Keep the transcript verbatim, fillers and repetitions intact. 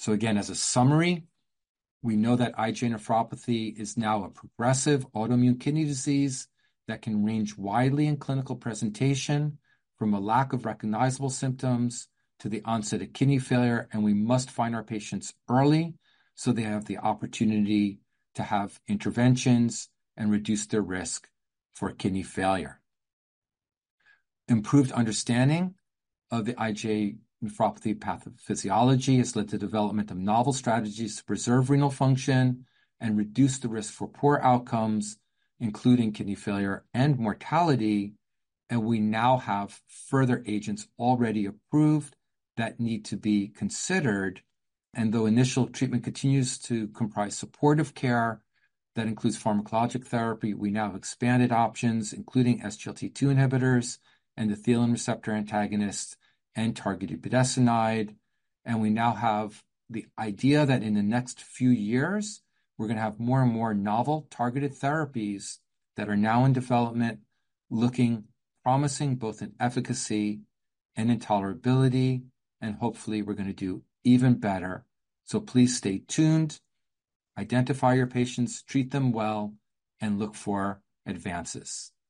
So again, as a summary, we know that I G A nephropathy is now a progressive autoimmune kidney disease that can range widely in clinical presentation from a lack of recognizable symptoms to the onset of kidney failure, and we must find our patients early so they have the opportunity to have interventions and reduce their risk for kidney failure. Improved understanding of the I G A nephropathy pathophysiology has led to the development of novel strategies to preserve renal function and reduce the risk for poor outcomes, including kidney failure and mortality. And we now have further agents already approved that need to be considered. And though initial treatment continues to comprise supportive care that includes pharmacologic therapy, we now have expanded options, including S G L T two inhibitors, endothelin receptor antagonists, and targeted budesonide. And we now have the idea that in the next few years, we're going to have more and more novel targeted therapies that are now in development, looking promising both in efficacy and in tolerability. And hopefully we're going to do even better. So please stay tuned, identify your patients, treat them well, and look for advances.